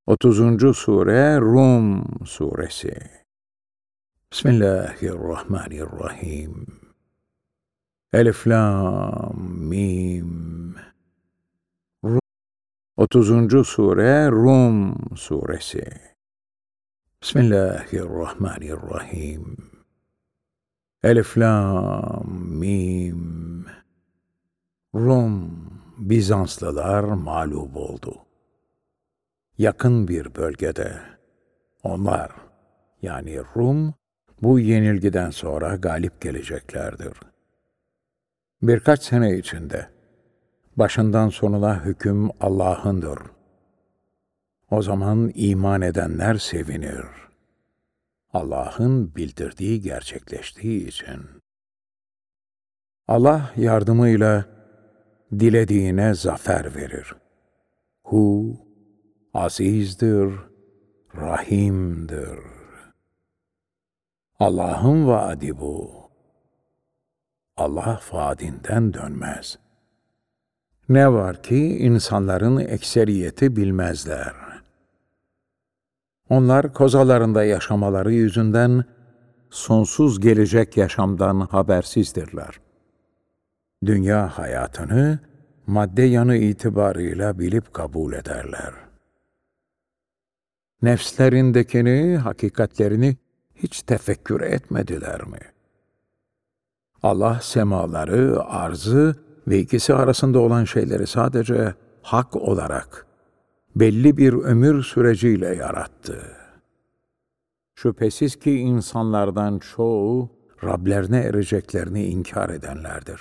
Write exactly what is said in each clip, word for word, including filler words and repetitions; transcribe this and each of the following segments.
otuzuncu sure Rum suresi. Bismillahirrahmanirrahim. Elif Lam Mim. Rum. otuzuncu sure Rum suresi. Bismillahirrahmanirrahim. Elif Lam Mim. Rum, Bizanslılar mağlup oldu. Yakın bir bölgede onlar, yani Rum, bu yenilgiden sonra galip geleceklerdir. Birkaç sene içinde başından sonuna hüküm Allah'ındır. O zaman iman edenler sevinir. Allah'ın bildirdiği gerçekleştiği için. Allah yardımıyla dilediğine zafer verir. Hu azizdir, rahimdir. Allah'ın vaadi bu. Allah vaadinden dönmez. Ne var ki insanların ekseriyeti bilmezler. Onlar kozalarında yaşamaları yüzünden sonsuz gelecek yaşamdan habersizdirler. Dünya hayatını madde yanı itibarıyla bilip kabul ederler. Nefslerindekini, hakikatlerini hiç tefekkür etmediler mi? Allah semaları, arzı ve ikisi arasında olan şeyleri sadece hak olarak, belli bir ömür süreciyle yarattı. Şüphesiz ki insanlardan çoğu, Rablerine ereceklerini inkar edenlerdir.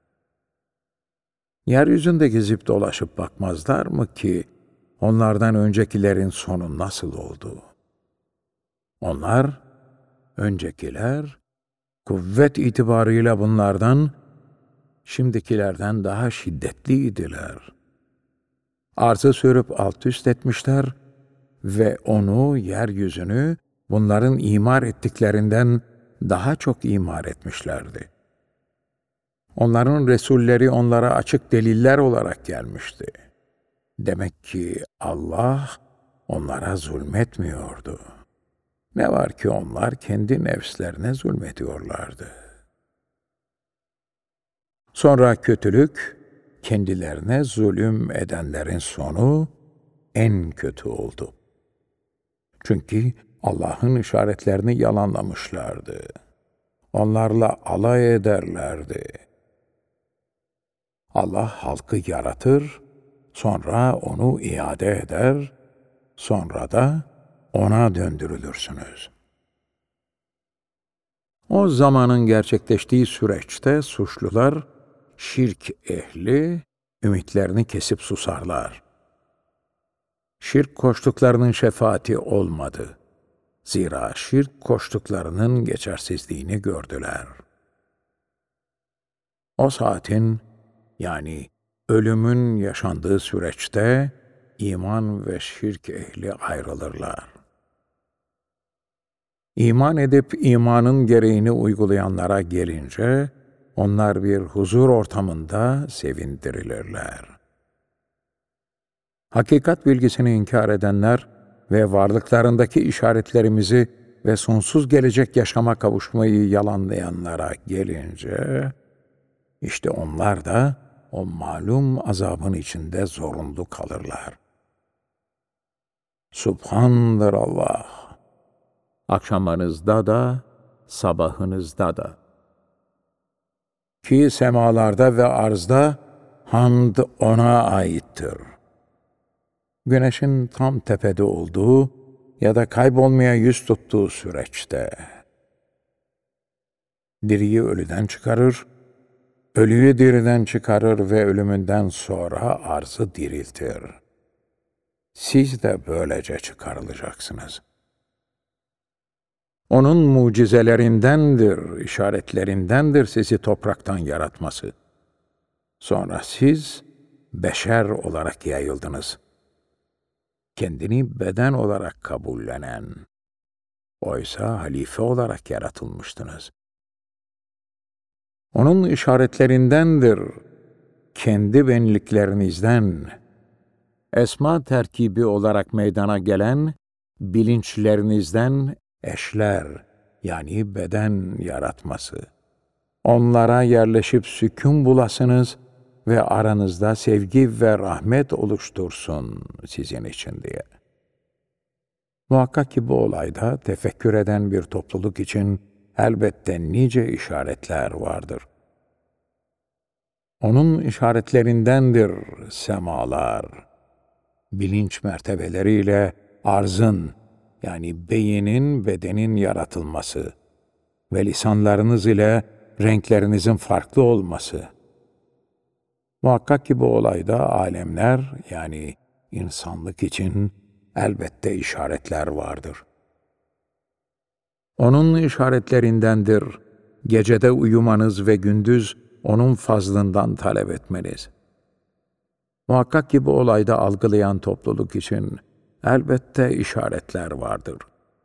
Yeryüzünde gezip dolaşıp bakmazlar mı ki, onlardan öncekilerin sonu nasıl oldu? Onlar, öncekiler, kuvvet itibarıyla bunlardan, şimdikilerden daha şiddetliydiler. Arzı sürüp alt üst etmişler ve onu, yeryüzünü, bunların imar ettiklerinden daha çok imar etmişlerdi. Onların Resulleri onlara açık deliller olarak gelmişti. Demek ki Allah onlara zulmetmiyordu. Ne var ki onlar kendi nefslerine zulmediyorlardı. Sonra kötülük, kendilerine zulüm edenlerin sonu en kötü oldu. Çünkü Allah'ın işaretlerini yalanlamışlardı. Onlarla alay ederlerdi. Allah halkı yaratır, sonra onu iade eder, sonra da ona döndürülürsünüz. O zamanın gerçekleştiği süreçte suçlular, şirk ehli, ümitlerini kesip susarlar. Şirk koştuklarının şefaati olmadı. Zira şirk koştuklarının geçersizliğini gördüler. O saatin, yani ölümün yaşandığı süreçte iman ve şirk ehli ayrılırlar. İman edip imanın gereğini uygulayanlara gelince, onlar bir huzur ortamında sevindirilirler. Hakikat bilgisini inkar edenler ve varlıklarındaki işaretlerimizi ve sonsuz gelecek yaşama kavuşmayı yalanlayanlara gelince, işte onlar da o malum azabın içinde zorunlu kalırlar. Subhandır Allah! Akşamınızda da, sabahınızda da. Ki semalarda ve arzda hamd ona aittir. Güneşin tam tepede olduğu ya da kaybolmaya yüz tuttuğu süreçte. Diriyi ölüden çıkarır, ölüyü diriden çıkarır ve ölümünden sonra arzı diriltir. Siz de böylece çıkarılacaksınız. Onun mucizelerindendir, işaretlerindendir sizi topraktan yaratması. Sonra siz beşer olarak yayıldınız. Kendini beden olarak kabullenen, oysa halife olarak yaratılmıştınız. Onun işaretlerindendir, kendi benliklerinizden, esma terkibi olarak meydana gelen bilinçlerinizden eşler, yani beden yaratması. Onlara yerleşip sükun bulasınız ve aranızda sevgi ve rahmet oluştursun sizin için diye. Muhakkak ki bu olayda tefekkür eden bir topluluk için elbette nice işaretler vardır. Onun işaretlerindendir semalar, bilinç mertebeleriyle arzın, yani beynin, bedenin yaratılması ve lisanlarınız ile renklerinizin farklı olması. Muhakkak ki bu olayda alemler, yani insanlık için elbette işaretler vardır. Onun işaretlerindendir gecede uyumanız ve gündüz onun fazlından talep etmeniz. Muhakkak ki bu olayda algılayan topluluk için elbette işaretler vardır.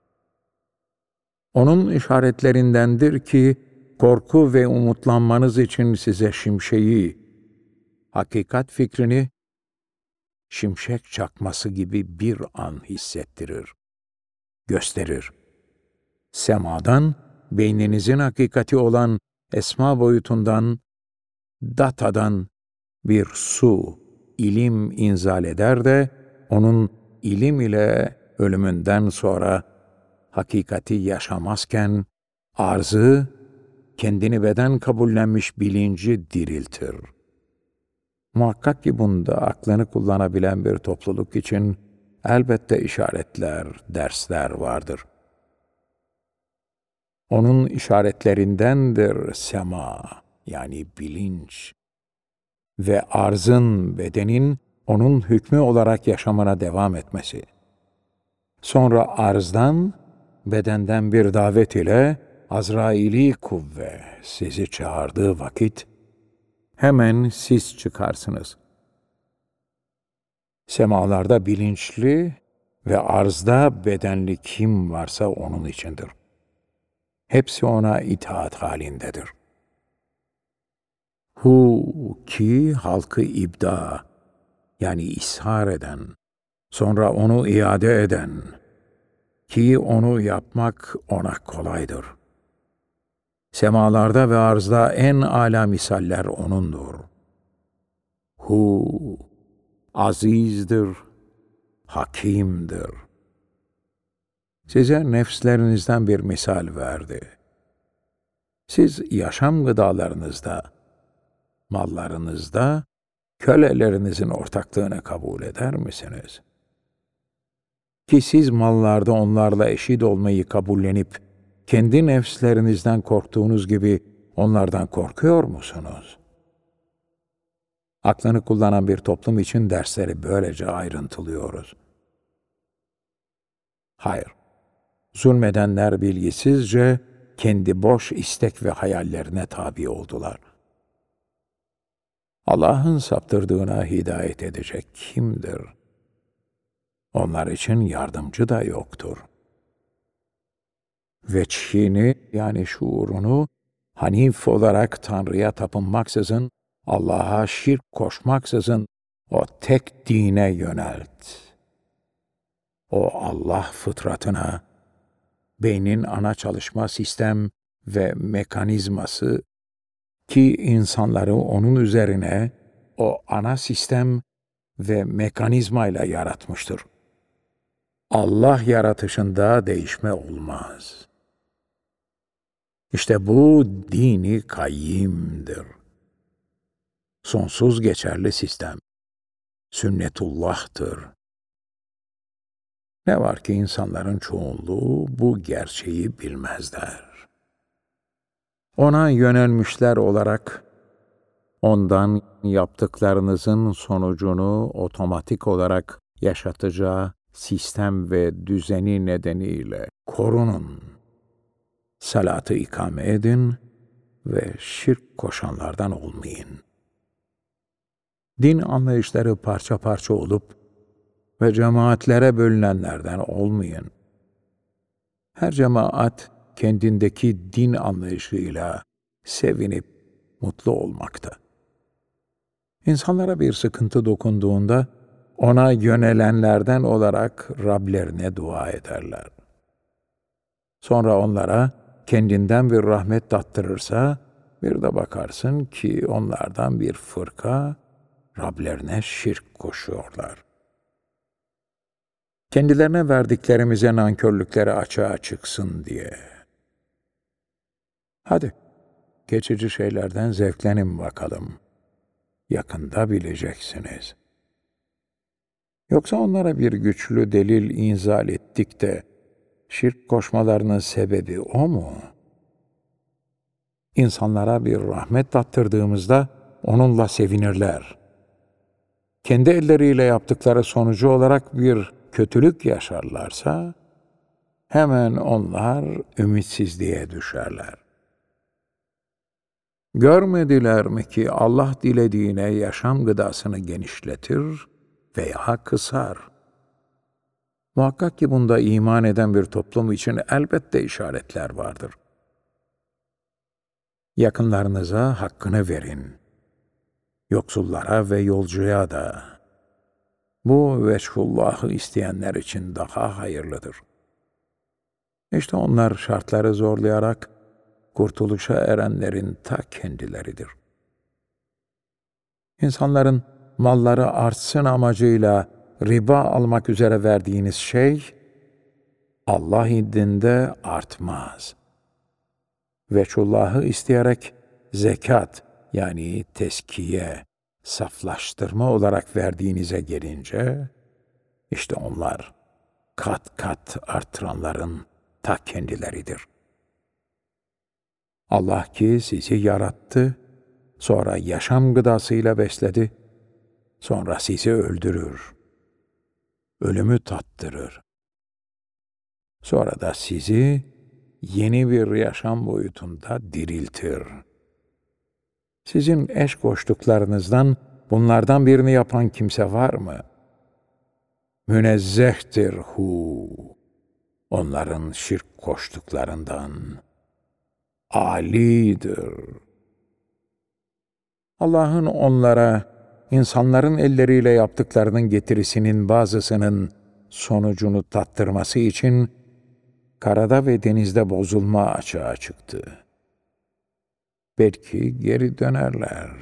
Onun işaretlerindendir ki korku ve umutlanmanız için size şimşeği, hakikat fikrini şimşek çakması gibi bir an hissettirir, gösterir. Semadan, beyninizin hakikati olan esma boyutundan, datadan bir su, ilim inzal eder de, onun ilim ile ölümünden sonra hakikati yaşamazken, arzı, kendini beden kabullenmiş bilinci diriltir. Muhakkak ki bunda aklını kullanabilen bir topluluk için elbette işaretler, dersler vardır. Onun işaretlerindendir sema, yani bilinç ve arzın, bedenin onun hükmü olarak yaşamına devam etmesi. Sonra arzdan, bedenden bir davet ile Azraili kuvve sizi çağırdığı vakit hemen siz çıkarsınız. Semalarda bilinçli ve arzda bedenli kim varsa onun içindir. Hepsi ona itaat halindedir. Hu ki halkı ibda, yani ishar eden, sonra onu iade eden, ki onu yapmak ona kolaydır. Semalarda ve arzda en âlâ misaller O'nundur. Hu, azizdir, hakimdir. Size nefslerinizden bir misal verdi. Siz yaşam gıdalarınızda, mallarınızda kölelerinizin ortaklığını kabul eder misiniz? Ki siz mallarda onlarla eşit olmayı kabullenip, kendi nefslerinizden korktuğunuz gibi onlardan korkuyor musunuz? Aklını kullanan bir toplum için dersleri böylece ayrıntılıyoruz. Hayır, zulmedenler bilgisizce kendi boş istek ve hayallerine tabi oldular. Allah'ın saptırdığına hidayet edecek kimdir? Onlar için yardımcı da yoktur. Veçhini, yani şuurunu, Hanif olarak Tanrı'ya tapınmaksızın, Allah'a şirk koşmaksızın o tek dine yönelt. O Allah fıtratına, beynin ana çalışma sistem ve mekanizması ki insanları onun üzerine o ana sistem ve mekanizmayla yaratmıştır. Allah yaratışında değişme olmaz. İşte bu dini kayyimdir. Sonsuz geçerli sistem. Sünnetullah'tır. Ne var ki insanların çoğunluğu bu gerçeği bilmezler. Ona yönelmişler olarak ondan yaptıklarınızın sonucunu otomatik olarak yaşatacağı sistem ve düzeni nedeniyle korunun. Salatı ikame edin ve şirk koşanlardan olmayın. Din anlayışları parça parça olup ve cemaatlere bölünenlerden olmayın. Her cemaat kendindeki din anlayışıyla sevinip mutlu olmakta. İnsanlara bir sıkıntı dokunduğunda ona yönelenlerden olarak Rablerine dua ederler. Sonra onlara kendinden bir rahmet tattırırsa, bir de bakarsın ki onlardan bir fırka Rablerine şirk koşuyorlar. Kendilerine verdiklerimize nankörlükleri açığa çıksın diye. Hadi, geçici şeylerden zevklenin bakalım. Yakında bileceksiniz. Yoksa onlara bir güçlü delil inzal ettik de, şirk koşmalarının sebebi o mu? İnsanlara bir rahmet tattırdığımızda onunla sevinirler. Kendi elleriyle yaptıkları sonucu olarak bir kötülük yaşarlarsa, hemen onlar ümitsizliğe düşerler. Görmediler mi ki Allah dilediğine yaşam gıdasını genişletir veya kısar? Muhakkak ki bunda iman eden bir toplum için elbette işaretler vardır. Yakınlarınıza hakkını verin. Yoksullara ve yolcuya da. Bu veçhullahı isteyenler için daha hayırlıdır. İşte onlar şartları zorlayarak kurtuluşa erenlerin ta kendileridir. İnsanların malları artsın amacıyla riba almak üzere verdiğiniz şey, Allah indinde artmaz. Veçhullahı isteyerek zekat yani teskiye, saflaştırma olarak verdiğinize gelince, işte onlar kat kat artıranların ta kendileridir. Allah ki sizi yarattı, sonra yaşam gıdasıyla besledi, sonra sizi öldürür, ölümü tattırır. Sonra da sizi yeni bir yaşam boyutunda diriltir. Sizin eş koştuklarınızdan bunlardan birini yapan kimse var mı? Münezzehtir hu, onların şirk koştuklarından. Alidir. Allah'ın onlara, insanların elleriyle yaptıklarının getirisinin bazısının sonucunu tattırması için, karada ve denizde bozulma açığa çıktı. Belki geri dönerler.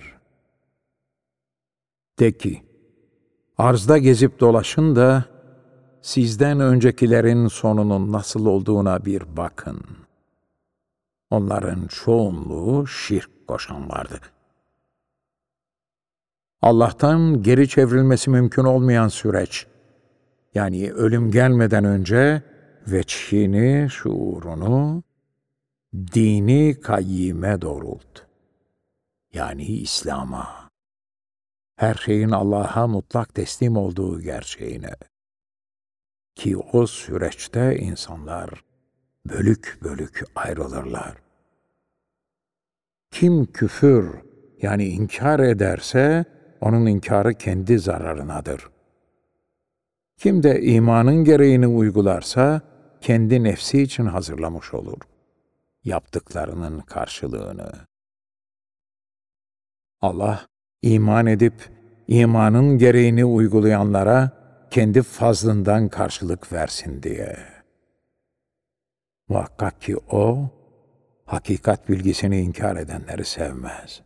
De ki, arzda gezip dolaşın da, sizden öncekilerin sonunun nasıl olduğuna bir bakın. Onların çoğunluğu şirk koşanlardı. Allah'tan geri çevrilmesi mümkün olmayan süreç, yani ölüm gelmeden önce veçhini, şuurunu, dini kayyime doğrult. Yani İslam'a. Her şeyin Allah'a mutlak teslim olduğu gerçeğine. Ki o süreçte insanlar bölük bölük ayrılırlar. Kim küfür, yani inkar ederse, onun inkarı kendi zararınadır. Kim de imanın gereğini uygularsa, kendi nefsi için hazırlamış olur yaptıklarının karşılığını. Allah, iman edip imanın gereğini uygulayanlara kendi fazlından karşılık versin diye. Muhakkak ki O, hakikat bilgisini inkar edenleri sevmez.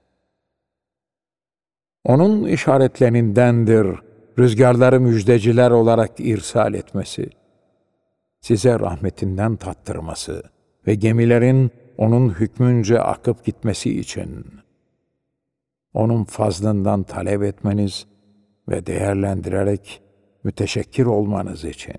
Onun işaretlerindendir rüzgarları müjdeciler olarak irsal etmesi, size rahmetinden tattırması ve gemilerin onun hükmünce akıp gitmesi için, onun fazlından talep etmeniz ve değerlendirerek müteşekkir olmanız için.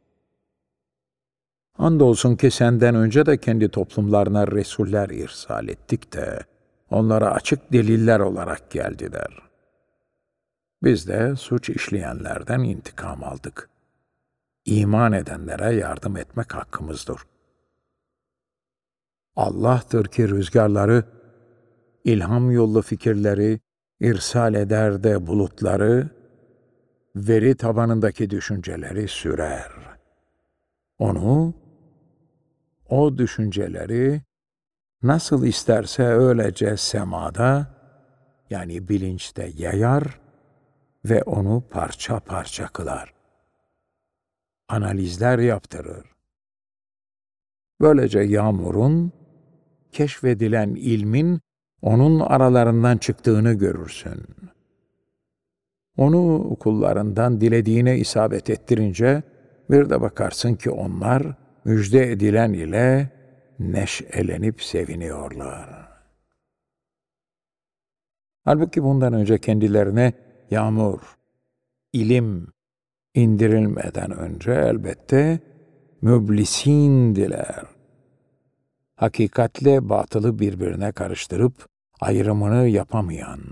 Andolsun ki senden önce de kendi toplumlarına resuller irsal ettik de, onlara açık deliller olarak geldiler. Biz de suç işleyenlerden intikam aldık. İman edenlere yardım etmek hakkımızdır. Allah'tır ki rüzgarları, ilham yollu fikirleri irsal eder de bulutları, veri tabanındaki düşünceleri sürer. Onu, o düşünceleri nasıl isterse öylece semada, yani bilinçte yayar ve onu parça parça kılar. Analizler yaptırır. Böylece yağmurun, keşfedilen ilmin onun aralarından çıktığını görürsün. Onu kullarından dilediğine isabet ettirince bir de bakarsın ki onlar müjde edilen ile neşelenip seviniyorlar. Halbuki bundan önce kendilerine yağmur, ilim indirilmeden önce elbette müblisindiler. Hakikatle batılı birbirine karıştırıp ayrımını yapamayan.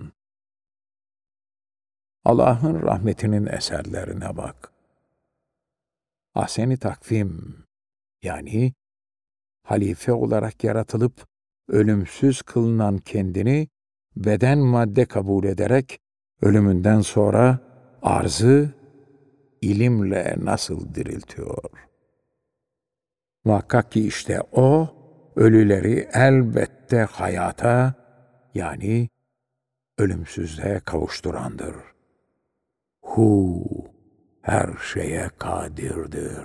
Allah'ın rahmetinin eserlerine bak. Ahsen-i takvim, yani halife olarak yaratılıp ölümsüz kılınan kendini beden madde kabul ederek ölümünden sonra arzı ilimle nasıl diriltiyor? Muhakkak ki işte o, ölüleri elbette hayata, yani ölümsüzlüğe kavuşturandır. Hu, her şeye kadirdir.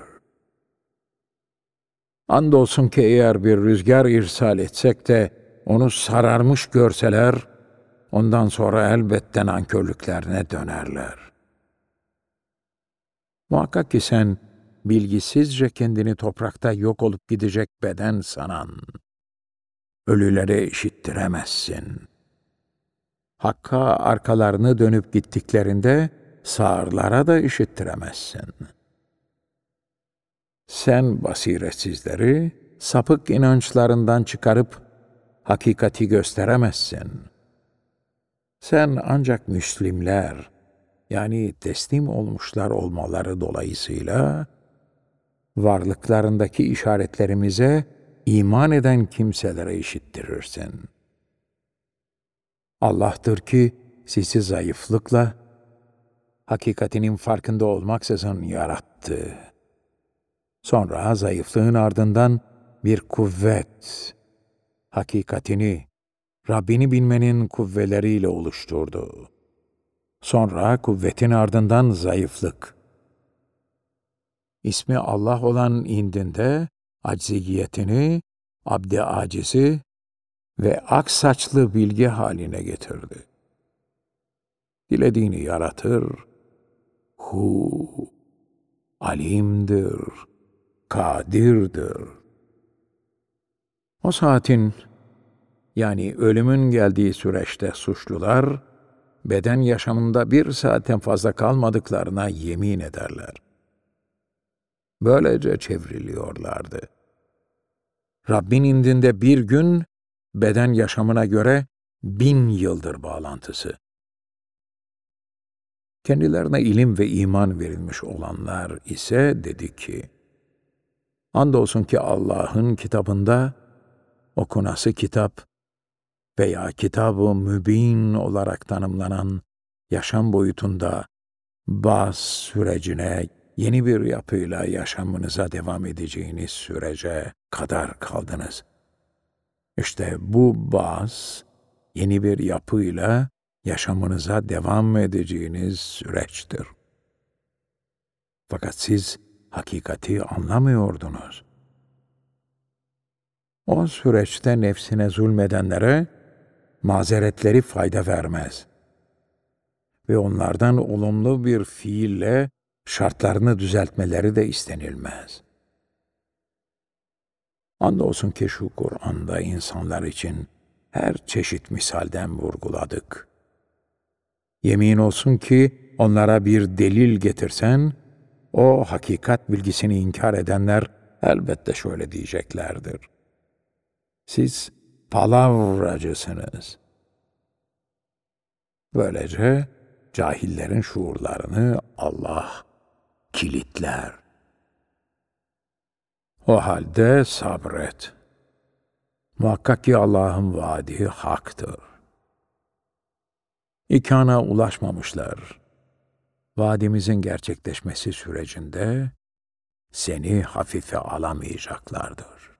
Andolsun ki eğer bir rüzgar irsal etsek de onu sararmış görseler, ondan sonra elbette nankörlüklerine dönerler. Muhakkak ki sen bilgisizce kendini toprakta yok olup gidecek beden sanan, ölülere işittiremezsin. Hakka arkalarını dönüp gittiklerinde sağırlara da işittiremezsin. Sen basiretsizleri sapık inançlarından çıkarıp hakikati gösteremezsin. Sen ancak Müslimler, yani teslim olmuşlar olmaları dolayısıyla varlıklarındaki işaretlerimize iman eden kimselere işittirirsin. Allah'tır ki sizi zayıflıkla, hakikatinin farkında olmaksızın yarattı. Sonra zayıflığın ardından bir kuvvet, hakikatini, Rabbini bilmenin kuvveleriyle oluşturdu. Sonra kuvvetin ardından zayıflık. İsmi Allah olan indinde acziyetini, abd-i acizi ve aksaçlı bilgi haline getirdi. Dilediğini yaratır. Hu, alimdir, kadirdir. O saatin, yani ölümün geldiği süreçte suçlular, beden yaşamında bir saatten fazla kalmadıklarına yemin ederler. Böylece çevriliyorlardı. Rabbin indinde bir gün, beden yaşamına göre bin yıldır bağlantısı. Kendilerine ilim ve iman verilmiş olanlar ise dedi ki, andolsun ki Allah'ın kitabında, okunası kitap veya kitab-ı mübin olarak tanımlanan yaşam boyutunda baz sürecine yeni bir yapıyla yaşamınıza devam edeceğiniz sürece kadar kaldınız. İşte bu baz yeni bir yapıyla yaşamınıza devam edeceğiniz süreçtir. Fakat siz hakikati anlamıyordunuz. O süreçte nefsine zulmedenlere mazeretleri fayda vermez ve onlardan olumlu bir fiille şartlarını düzeltmeleri de istenilmez. Andolsun ki şu Kur'an'da insanlar için her çeşit misalden vurguladık. Yemin olsun ki onlara bir delil getirsen, o hakikat bilgisini inkar edenler elbette şöyle diyeceklerdir. Siz palavracısınız. Böylece cahillerin şuurlarını Allah kilitler. O halde sabret. Muhakkak ki Allah'ın vaadi haktır. İkana ulaşmamışlar. Vaadimizin gerçekleşmesi sürecinde seni hafife alamayacaklardır.